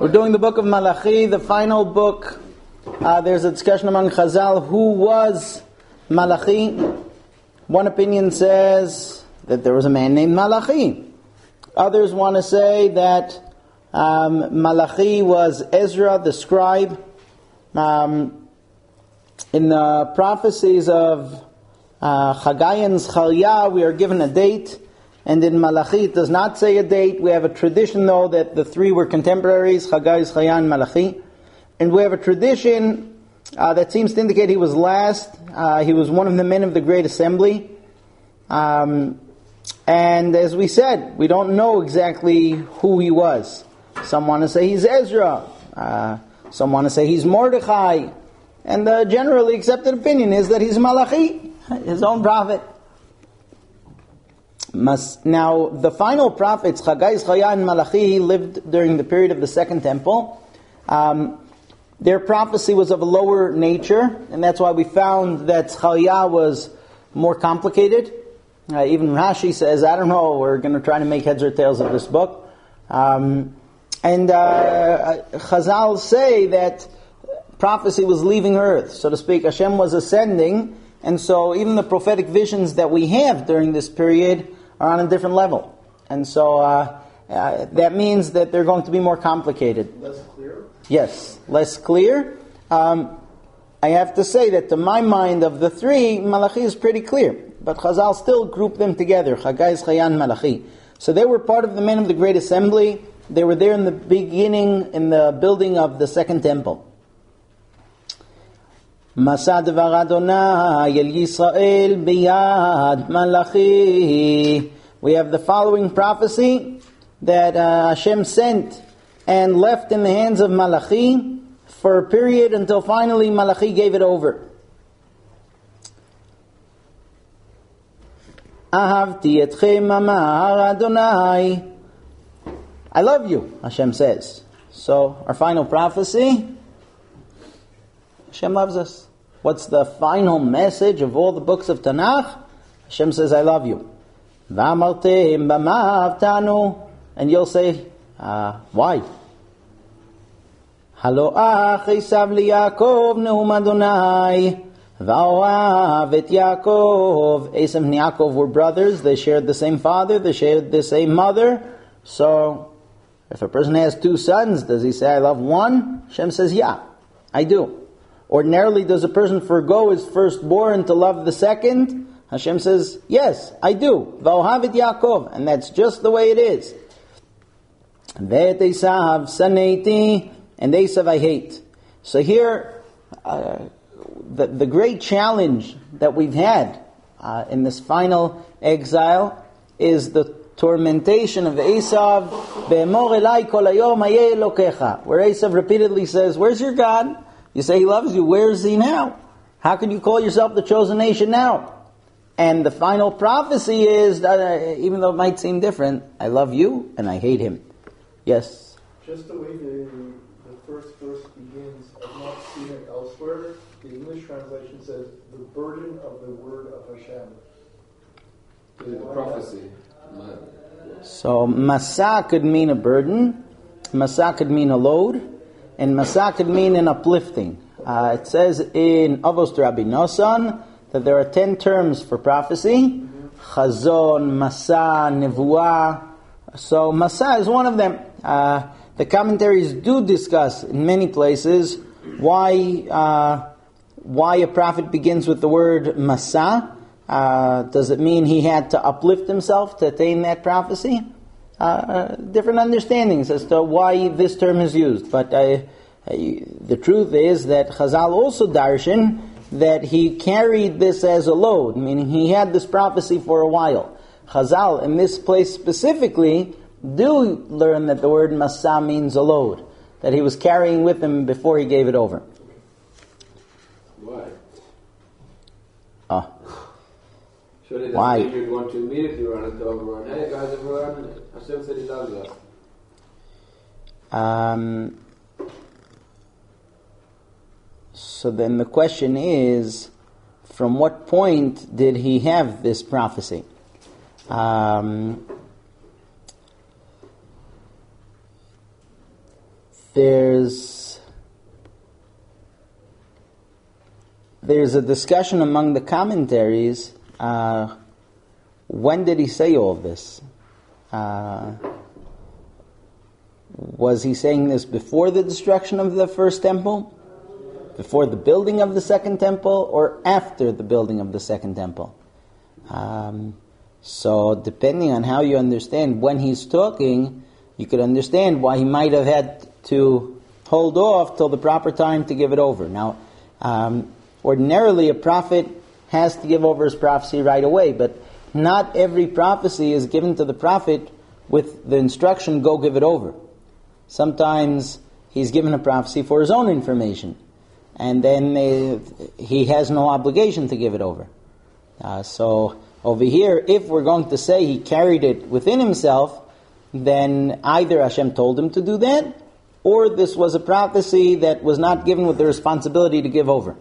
We're doing the book of Malachi, the final book. There's a discussion among Chazal, who was Malachi? One opinion says that there was a man named Malachi. Others want to say that Malachi was Ezra the scribe. In the prophecies of Haggai and Zechariah, we are given a date, and in Malachi it does not say a date. We have a tradition, though, that the three were contemporaries, Haggai, Zechariah, and Malachi. And we have a tradition that seems to indicate he was last. He was one of the men of the Great Assembly. And as we said, we don't know exactly who he was. Some want to say he's Ezra. Some want to say he's Mordechai. And the generally accepted opinion is that he's Malachi, his own prophet. Now, the final prophets, Haggai, Zechariah, and Malachi, lived during the period of the Second Temple. Their prophecy was of a lower nature, and that's why we found that Zechariah was more complicated. Even Rashi says, I don't know, we're going to try to make heads or tails of this book. And Chazal say that prophecy was leaving earth, so to speak. Hashem was ascending, and so even the prophetic visions that we have during this period are on a different level. And so that means that they're going to be more complicated. Less clear? Yes, less clear. I have to say that to my mind of the three, Malachi is pretty clear. But Chazal still group them together, Haggai, Zechariah, and Malachi. So they were part of the men of the Great Assembly. They were there in the beginning, in the building of the Second Temple. Masa devar Adonai el Yisrael biyad Malachi. We have the following prophecy that Hashem sent and left in the hands of Malachi for a period until finally Malachi gave it over. Ahavti etchem amar Adonai. I love you, Hashem says. So, our final prophecy, Hashem loves us. What's the final message of all the books of Tanakh? Hashem says, I love you. V'amartem b'ma avtanu. And you'll say, why? Halo ach Esav liYaakov neum Adonai. V'oav et Yaakov. Esav and Yaakov were brothers. They shared the same father. They shared the same mother. So, if a person has two sons, does he say, I love one? Hashem says, yeah, I do. Ordinarily, does a person forego his firstborn to love the second? Hashem says, yes, I do. V'ohav et Yaakov. And that's just the way it is. Ve'et Esav saneiti. And Esav I hate. So here, the great challenge that we've had in this final exile is the tormentation of Esav, Ve'emor elai kol hayom hayeh Elokecha, where Esav repeatedly says, where's your God? You say he loves you, where is he now? How can you call yourself the chosen nation now? And the final prophecy is, that, even though it might seem different, I love you and I hate him. Yes? Just the way the first verse begins, I've not seen it elsewhere. The English translation says, the burden of the word of Hashem. The prophecy. So, Masa could mean a burden, Masa could mean a load, and Masa could mean an uplifting. It says in Avos Rabbi Nosson that there are 10 terms for prophecy. Chazon, Masa, Nevuah. So, Masa is one of them. The commentaries do discuss in many places why a prophet begins with the word Masa. Does it mean he had to uplift himself to attain that prophecy? Different understandings as to why this term is used. But the truth is that Chazal also darshan that he carried this as a load, meaning he had this prophecy for a while. Chazal, in this place specifically, do learn that the word Masa means a load, that he was carrying with him before he gave it over. Why? Surely why? You'd want to immediately run and tell everyone, hey guys, everyone, Hashem said he loves us. So then the question is, from what point did he have this prophecy? There's a discussion among the commentaries. When did he say all this? Was he saying this before the destruction of the first temple? Before the building of the second temple? Or after the building of the second temple? So depending on how you understand when he's talking, you could understand why he might have had to hold off till the proper time to give it over. Now, ordinarily a prophet has to give over his prophecy right away, but not every prophecy is given to the prophet with the instruction, go give it over. Sometimes he's given a prophecy for his own information, and then he has no obligation to give it over. So over here, if we're going to say he carried it within himself, then either Hashem told him to do that, or this was a prophecy that was not given with the responsibility to give over.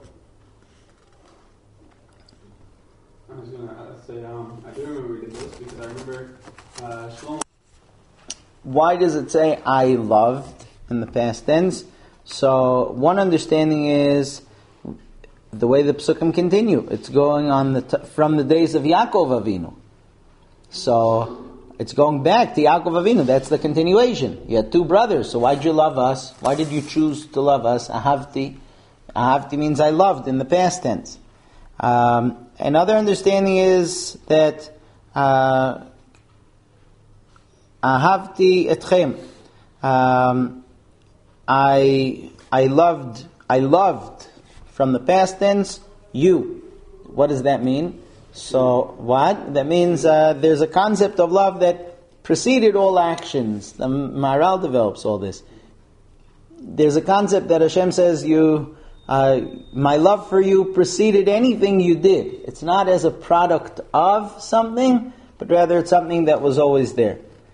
I was going to say, I do remember reading this because I remember Shlomo. Why does it say I loved in the past tense? So one understanding is the way the Psukim continue. It's going on from the days of Yaakov Avinu. So it's going back to Yaakov Avinu. That's the continuation. You had two brothers, so why did you love us? Why did you choose to love us? Ahavti. Ahavti means I loved in the past tense. Another understanding is that Ahavti etchem. I loved from the past tense you. What does that mean? So what? That means there's a concept of love that preceded all actions. The Maharal develops all this. There's a concept that Hashem says my love for you preceded anything you did. It's not as a product of something, but rather it's something that was always there.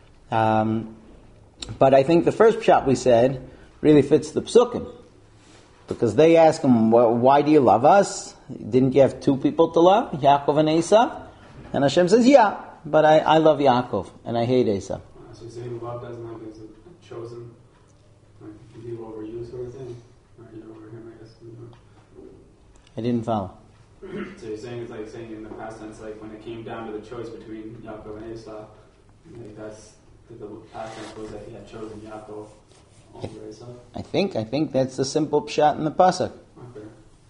But I think the first shot we said really fits the Psukim. Because they ask him, well, why do you love us? Didn't you have two people to love? Yaakov and Esav? And Hashem says, yeah, but I love Yaakov and I hate Esav. So you're saying love doesn't like it's a chosen, like you over you sort of thing? Or you over him, I guess. I didn't follow. So you're saying it's like saying in the past tense, like when it came down to the choice between Yaakov and Esav, like that's the past tense was that he had chosen Yaakov over Esav? I think that's the simple pshat in the pasuk. Okay.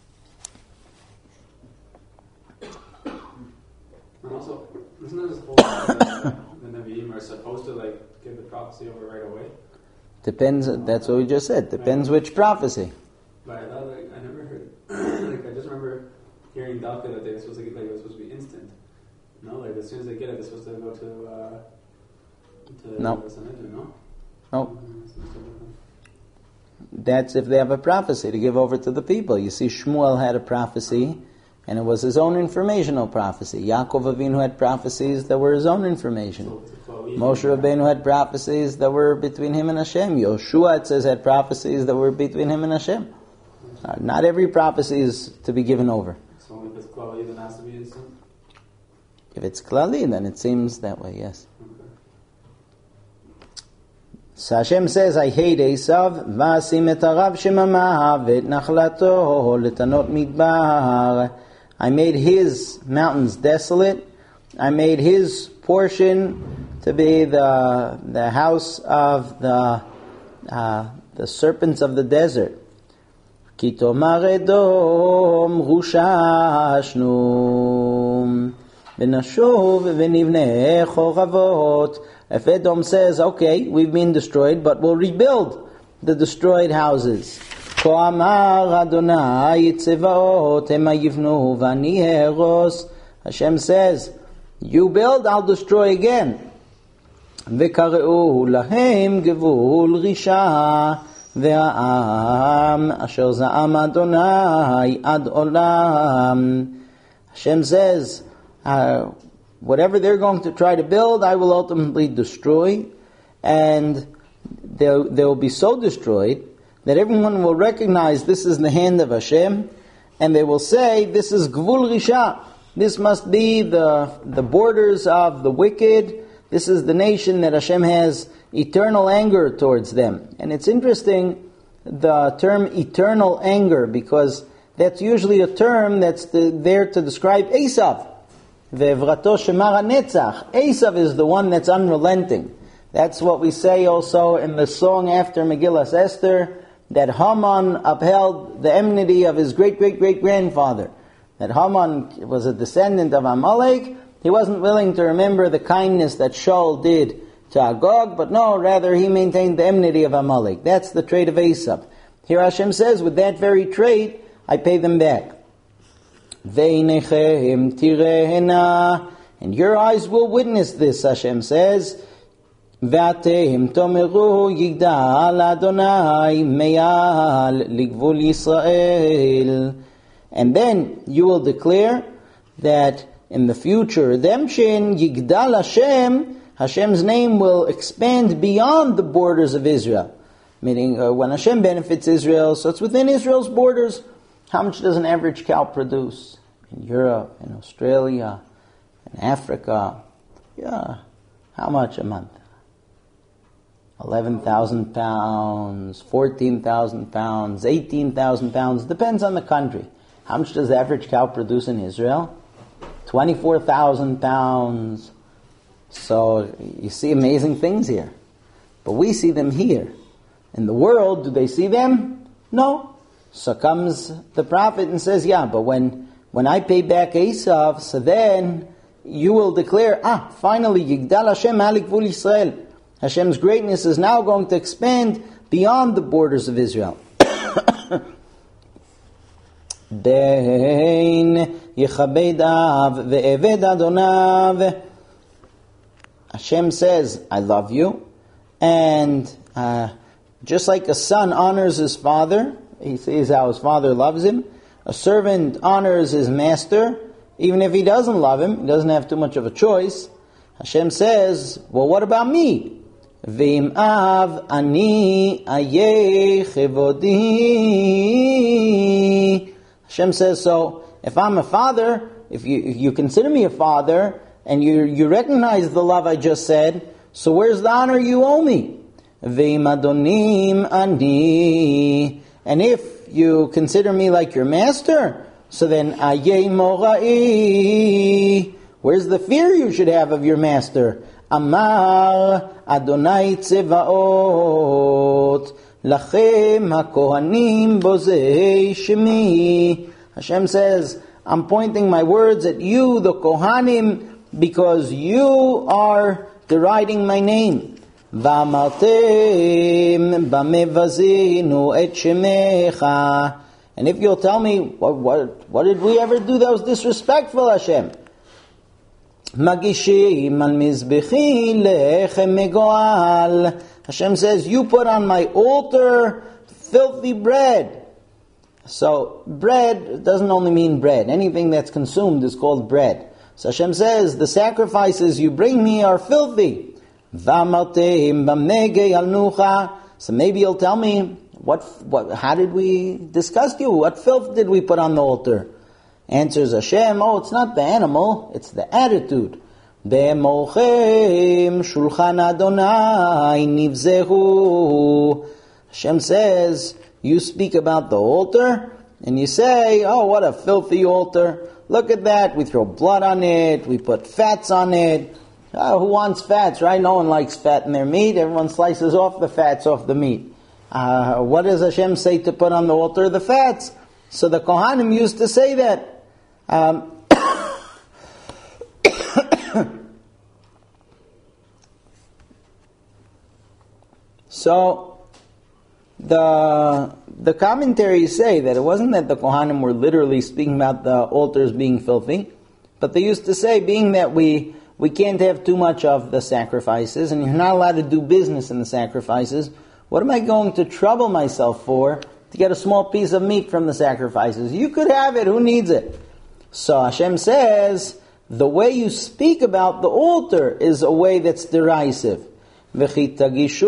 And also, isn't there this whole thing that the Nevi'im are supposed to like give the prophecy over right away? Depends. That's what we just said. Depends which prophecy. But I thought, like, I never heard. Like, I just remember hearing Dalka that they were supposed to get, like, it was supposed to be instant. No, like as soon as they get it, they're supposed to go to no. Sanhedrin, no? No. That's if they have a prophecy to give over to the people. You see, Shmuel had a prophecy, and it was his own informational prophecy. Yaakov Avinu had prophecies that were his own information. Moshe Rabbeinu had prophecies that were between him and Hashem. Yoshua, it says, had prophecies that were between him and Hashem. Not every prophecy is to be given over. So only if it's Klali, then it has to be instant? If it's Klali, then it seems that way, yes. So Hashem says, I hate Esav, v'asim et harav shemamav et nachlato letanot midbar. I made his mountains desolate. I made his portion to be the house of the serpents of the desert. Ki tomar Edom rushashnu v'nashuv v'nivnei choravot. If Edom says, okay, we've been destroyed, but we'll rebuild the destroyed houses. Hashem says, you build, I'll destroy again. Hashem says, whatever they're going to try to build, I will ultimately destroy, and they will be so destroyed that everyone will recognize this is the hand of Hashem, and they will say, this is Gvul Risha. This must be the borders of the wicked, This is the nation that Hashem has eternal anger towards them. And it's interesting, the term eternal anger, because that's usually a term that's there to describe Esav. Ve'evrato shemar hanetzach. Esav is the one that's unrelenting. That's what we say also in the song after Megillas Esther, that Haman upheld the enmity of his great-great-great-grandfather. That Haman was a descendant of Amalek. He wasn't willing to remember the kindness that Shaul did to Agag, but no, rather he maintained the enmity of Amalek. That's the trait of Esav. Here Hashem says, with that very trait, I pay them back. Ve'inechem tirehena, and your eyes will witness this, Hashem says. Ve'atem tomeru yigdal Adonai me'al ligvul Yisrael. And then you will declare that in the future redemption, Yigdal Hashem, Hashem's name will expand beyond the borders of Israel. Meaning, when Hashem benefits Israel, so it's within Israel's borders. How much does an average cow produce? In Europe, in Australia, in Africa? Yeah, how much a month? 11,000 pounds, 14,000 pounds, 18,000 pounds, depends on the country. How much does the average cow produce in Israel? 24,000 pounds. So you see amazing things here. But we see them here. In the world, do they see them? No. So comes the prophet and says, yeah, but when I pay back Esav, so then you will declare, finally, Yigdal Hashem Alik Vul Yisrael. Hashem's greatness is now going to expand beyond the borders of Israel. Bein Yechabed Av Ve'eved Adonav. Hashem says, I love you. And just like a son honors his father, he sees how his father loves him. A servant honors his master, even if he doesn't love him, he doesn't have too much of a choice. Hashem says, well, what about me? V'im av ani ayeh chevodi. Hashem says, so if I'm a father, if you consider me a father, and you recognize the love I just said, so where's the honor you owe me? V'im adonim ani. And if you consider me like your master, so then ayeh morai. Where's the fear you should have of your master? Amar Adonai Tzevaot Lachem HaKohanim Bozei Shemi. Hashem says, I'm pointing my words at you, the Kohanim, because you are deriding my name. V'amartem b'mevazinu et shemecha. And if you'll tell me, what did we ever do that was disrespectful, Hashem? Magishim al mizbechi lechem megoal. Hashem says, you put on my altar filthy bread. So bread doesn't only mean bread. Anything that's consumed is called bread. So Hashem says, the sacrifices you bring me are filthy. V'amartem b'megei al nucha. So maybe you'll tell me, how did we discuss you? What filth did we put on the altar? Answers Hashem, it's not the animal, it's the attitude. Be'emochem shulchan Adonai nivzehu. Hashem says, you speak about the altar, and you say, what a filthy altar. Look at that, we throw blood on it, we put fats on it. Who wants fats, right? No one likes fat in their meat. Everyone slices off the fats off the meat. What does Hashem say to put on the altar? The fats. So the Kohanim used to say that. So the commentaries say that it wasn't that the Kohanim were literally speaking about the altars being filthy, but they used to say, being that we can't have too much of the sacrifices, and you're not allowed to do business in the sacrifices, what am I going to trouble myself for to get a small piece of meat from the sacrifices? You could have it, who needs it? So Hashem says, the way you speak about the altar is a way that's derisive. Hashem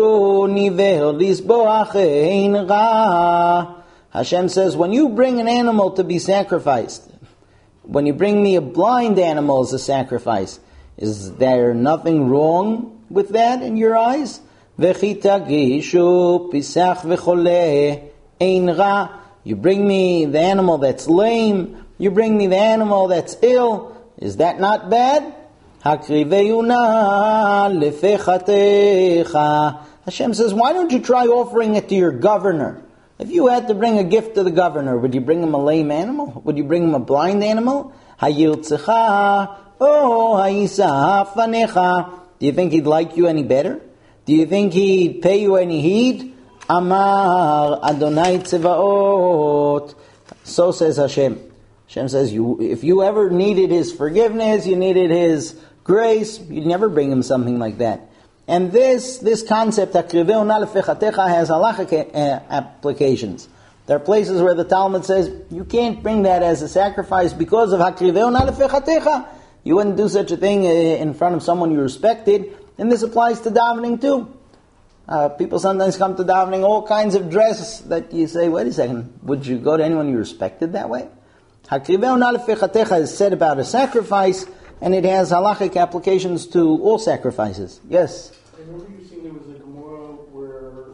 says, when you bring an animal to be sacrificed, when you bring me a blind animal as a sacrifice, Is there nothing wrong with that in your eyes? V'chi tagishu pisach v'choleh ein ra. You bring me the animal that's lame, you bring me the animal that's ill. Is that not bad? Hakriveu na lefechatecha. Hashem says, why don't you try offering it to your governor? If you had to bring a gift to the governor, would you bring him a lame animal? Would you bring him a blind animal? Hayiltzecha, oh hayisa fanecha. Do you think he'd like you any better? Do you think he'd pay you any heed? Amar Adonai Tzevaot. So says Hashem. Hashem says, if you ever needed His forgiveness, you needed His grace, you'd never bring Him something like that. And this concept, Hakriveu na lefechatecha, has halachic applications. There are places where the Talmud says, you can't bring that as a sacrifice because of Hakriveu na lefechatecha. You wouldn't do such a thing in front of someone you respected. And this applies to davening too. People sometimes come to davening all kinds of dress that you say, wait a second, would you go to anyone you respected that way? Hakriveu na lefechatecha is said about a sacrifice, and it has halachic applications to all sacrifices. Yes? I remember you saying there was a Gemara where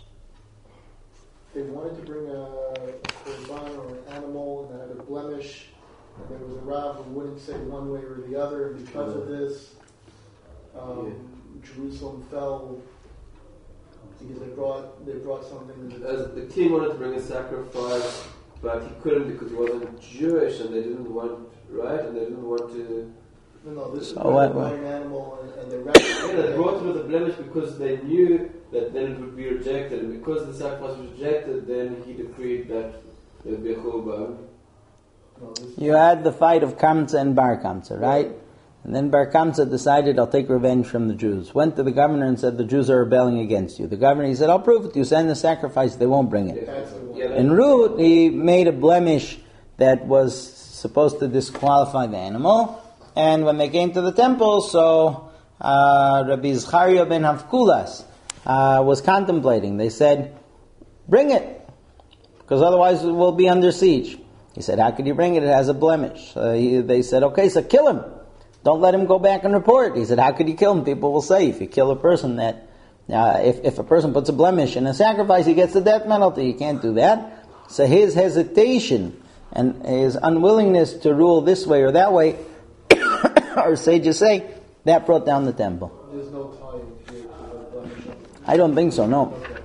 they wanted to bring a korban or an animal that had a blemish, and there was a Rav who wouldn't say one way or the other, and because of this, Jerusalem fell because they brought something. As the king wanted to bring a sacrifice, but he couldn't because he wasn't Jewish, and they didn't want, right? And they didn't want to. No, this is an animal, and they they brought it with a blemish because they knew that then it would be rejected, and because the sacrifice was rejected, then he decreed that there would be a churban. You had the fight of Kamsa and Bar Kamsa, right? And then Bar Kamsa decided, I'll take revenge from the Jews. Went to the governor and said, the Jews are rebelling against you. The governor, he said, I'll prove it to you. Send the sacrifice, they won't bring it. In Ruth, he made a blemish that was supposed to disqualify the animal. And when they came to the temple, so Rabbi Zcharia ben Havkulas was contemplating. They said, bring it, because otherwise it will be under siege. He said, how could you bring it? It has a blemish. They said, okay, so kill him. Don't let him go back and report. He said, how could you kill him? People will say, if you kill a person that, if a person puts a blemish in a sacrifice, he gets the death penalty. You can't do that. So his hesitation and his unwillingness to rule this way or that way, our sages say, that brought down the temple. There's no tie here to the blemish. I don't think so, no. Okay.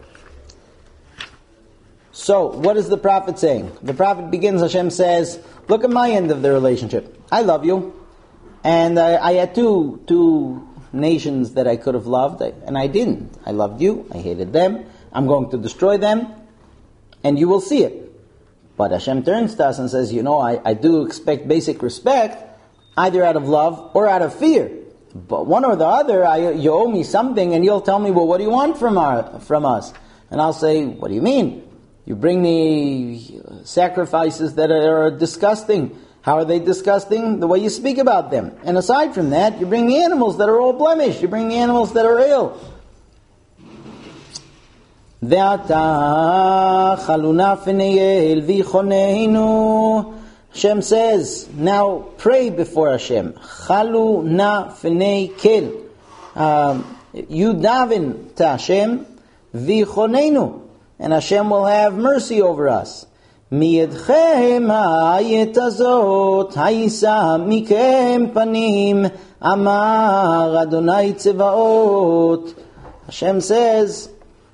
So, what is the prophet saying? The prophet begins, Hashem says, look at my end of the relationship. I love you. And I had two nations that I could have loved, and I didn't. I loved you, I hated them, I'm going to destroy them, and you will see it. But Hashem turns to us and says, I do expect basic respect, either out of love or out of fear. But one or the other, you owe me something, and you'll tell me, well, what do you want from us? And I'll say, what do you mean? You bring me sacrifices that are disgusting. How are they disgusting? The way you speak about them. And aside from that, you bring me animals that are all blemished. You bring me animals that are ill. Hashem says, now pray before Hashem. Chalu na fnei kel. You daven to Hashem, v'chonenu, and Hashem will have mercy over us. Miyedchem ha'ayet azot, ha'isa mikem panim, amar Adonai Tzevaot. Hashem says,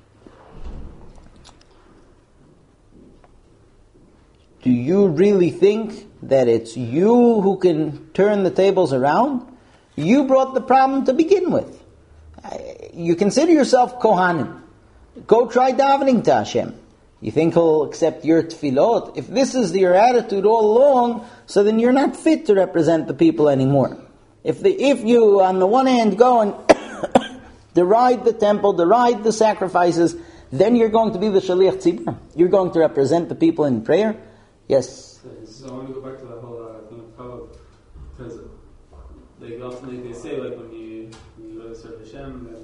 do you really think that it's you who can turn the tables around? You brought the problem to begin with. You consider yourself Kohanim. Go try davening to Hashem. You think He'll accept your tefillot? If this is your attitude all along, so then you're not fit to represent the people anymore. If you, on the one hand, go and deride the temple, deride the sacrifices, then you're going to be the Shaliach Tzibur. You're going to represent the people in prayer. Yes? So I want to go back to that whole thing of Kavod, because ultimately they say when you go to serve Hashem, then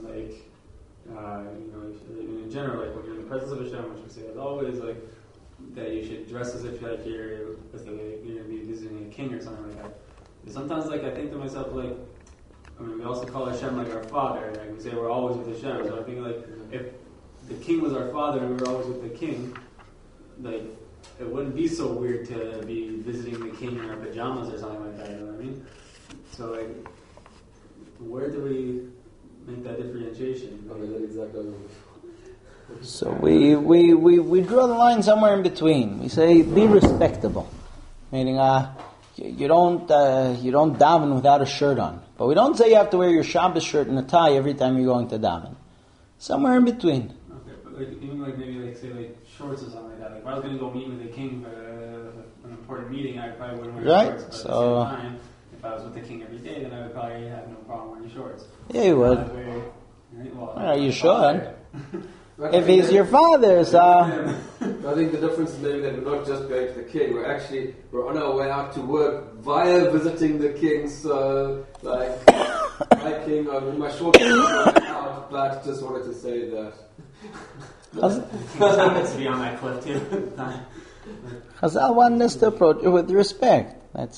in general, when you're in the presence of Hashem, which we say as always, that you should dress as if you're going to be visiting a king or something like that. And sometimes I think to myself, I mean, we also call Hashem like our father. Like we say we're always with Hashem. So I think like if the king was our father and we were always with the king, like it wouldn't be so weird to be visiting the king in our pajamas or something like that. You know what I mean? So like, where do we make that differentiation? I mean, that's exactly. So we draw the line somewhere in between. We say be respectable, meaning you don't daven without a shirt on, but we don't say you have to wear your Shabbos shirt and a tie every time you're going to daven. Somewhere in between. Okay, but like even like maybe like say like shorts or something like that. Like if I was going to go meet with the king for an important meeting, I probably wouldn't wear shorts. But at the same time, if I was with the king every day, then I would probably have no problem wearing shorts. Yeah, you would. You should. If he's your father, so... I think the difference is maybe that we're not just going to the king, we're on our way out to work via visiting the king, so like my king, I'm my short out, but just wanted to say that. Happens to be on that cliff too at the time. Chazal wanted us to approach it with respect. That's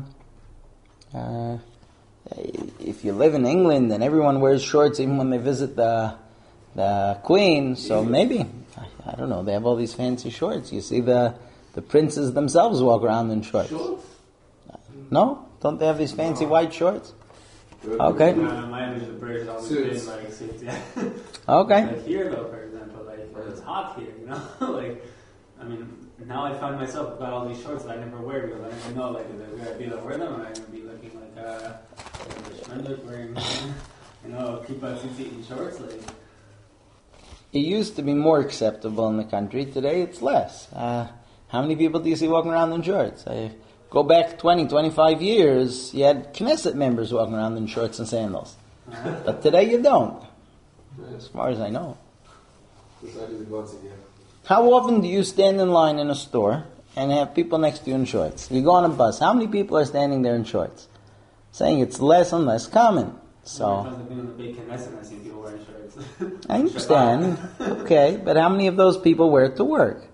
if you live in England and everyone wears shorts even when they visit the queen, so maybe, I don't know, they have all these fancy shorts. You see the princes themselves walk around in shorts. No? Don't they have these fancy white shorts? Okay. My image of the British always been like suits, yeah. Okay. Like here though, for example, like it's hot here, you know? Like, I mean, now I find myself got all these shorts that I never wear because I never know, like, is it going to be able to wear them or am I going to be looking like a Schmendek wearing, you know, kippah tzitzit and shorts, like... It used to be more acceptable in the country. Today it's less. How many people do you see walking around in shorts? Go back 20, 25 years, you had Knesset members walking around in shorts and sandals. But today you don't, as far as I know. How often do you stand in line in a store and have people next to you in shorts? You go on a bus, how many people are standing there in shorts? Saying it's less and less common. So I understand, okay, but how many of those people wear it to work?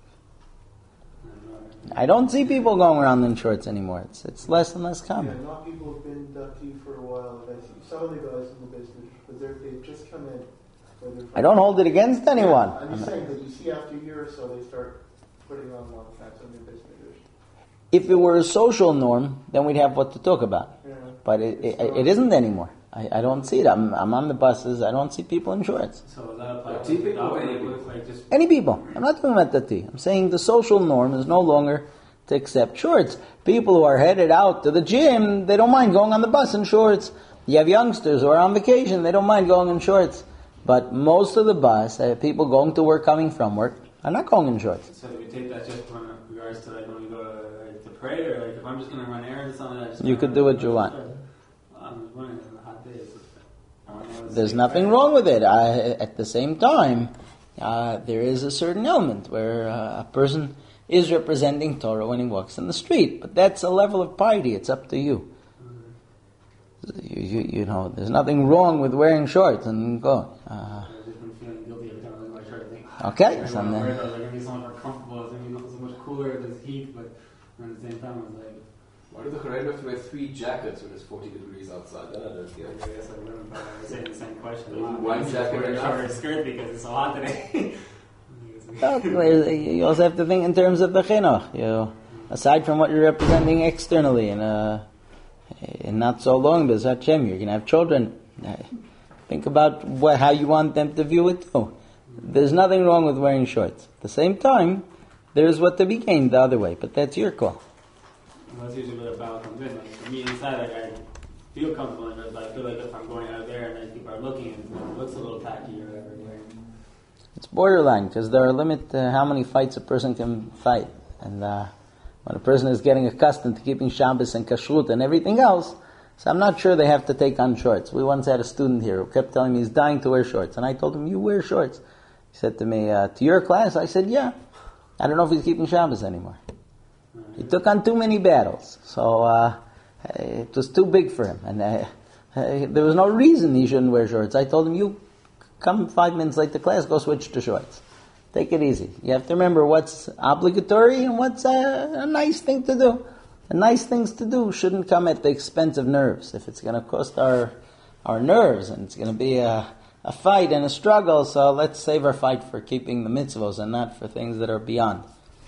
I don't see people going around in shorts anymore. It's less and less common. Yeah, not people have been ductee for a while. I see some of the guys in the business, but they've just come in. I don't hold it against anyone. Yeah, I'm just saying that you see after a year or so they start putting on long pants on their business. If it were a social norm, then we'd have what to talk about. Yeah. But it isn't anymore. I don't see it. I'm on the buses. I don't see people in shorts. So does that apply to people? Any people. I'm not talking about the tea. I'm saying the social norm is no longer to accept shorts. People who are headed out to the gym, they don't mind going on the bus in shorts. You have youngsters who are on vacation, they don't mind going in shorts. But most of the bus, people going to work, coming from work, are not going in shorts. So do we take that just in regards to like when we go to pray, or like if I'm just going to run errands or something? You could do what you want. I'm running on a hot day. There's nothing wrong with it. At the same time, there is a certain element where a person is representing Torah when he walks in the street. But that's a level of piety. It's up to you. You know, there's nothing wrong with wearing shorts and going. Okay. It's going to be so much more comfortable. It's going to be so much cooler. There's heat, but at the same time, it's like... Why do the Haredi have to wear 3 jackets when it's 40 degrees outside? That I don't get. I guess I wouldn't say the same question. One jacket wear a shorter skirt because it's so hot today. You also have to think in terms of the chinuch. Aside from what you're representing externally, in not so long, but Hashem, you're going to have children. Think about how you want them to view it too. There's nothing wrong with wearing shorts. At the same time, there's what to be gained the other way, but that's your call. Well, that's usually where the battle comes in. Like, for me, inside, like, I feel comfortable in it, but I feel like if I'm going out there and people are looking, it looks a little tacky or whatever. It's borderline, because there are a limit to how many fights a person can fight. And when a person is getting accustomed to keeping Shabbos and Kashrut and everything else, so I'm not sure they have to take on shorts. We once had a student here who kept telling me he's dying to wear shorts. And I told him, you wear shorts. He said to me, to your class? I said, yeah. I don't know if he's keeping Shabbos anymore. He took on too many battles. So it was too big for him. And there was no reason he shouldn't wear shorts. I told him, you come 5 minutes late to class, go switch to shorts. Take it easy. You have to remember what's obligatory and what's a nice thing to do. The nice things to do shouldn't come at the expense of nerves. If it's going to cost our nerves and it's going to be a fight and a struggle, so let's save our fight for keeping the mitzvos and not for things that are beyond.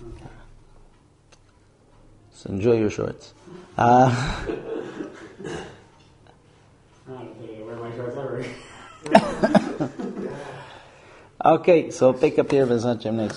So enjoy your shorts. I don't think I wear my shorts ever. Okay, so pick up here, B'ezras Hashem, next.